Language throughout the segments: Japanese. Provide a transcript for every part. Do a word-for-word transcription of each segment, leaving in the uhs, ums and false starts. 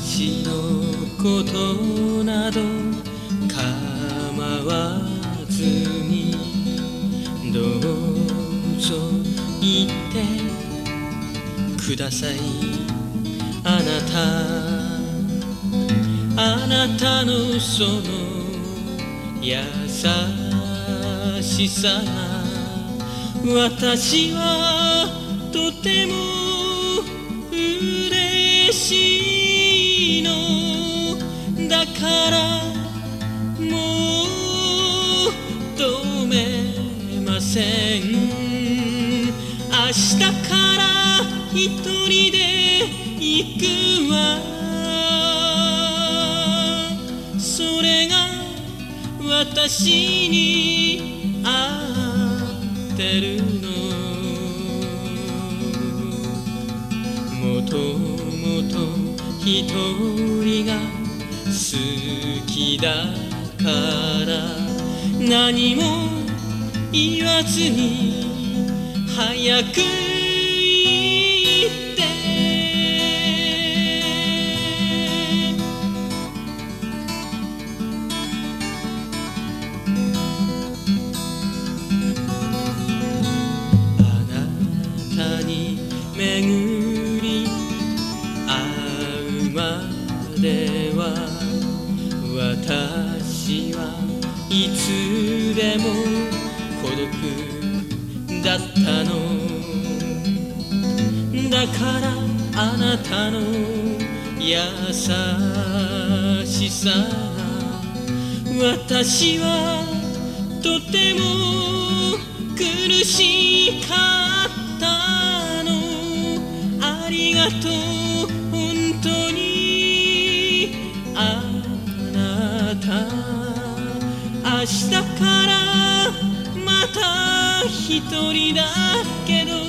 昔のことなど構わずにどうぞ言ってください。あなたあなたのその優しさが私はとても嬉しいのだからもう止めません。明日から一人で行くわ。それが私に合ってるの。もともと一人が好きだから何も言わずに早く言ってあなたに巡り会うまでは私はいつでも孤独だったのだからあなたの優しさが私はとても苦しかったの。ありがとう本当にあなた。明日からまた一人だけど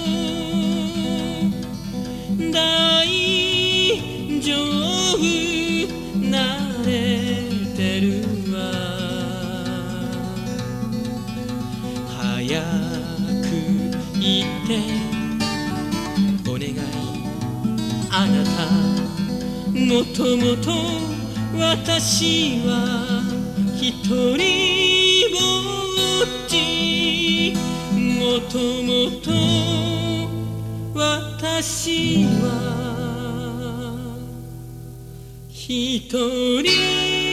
大丈夫慣れてるわ。早く言ってお願いあなた。もともと私は一人ぼっち。もともと私は一人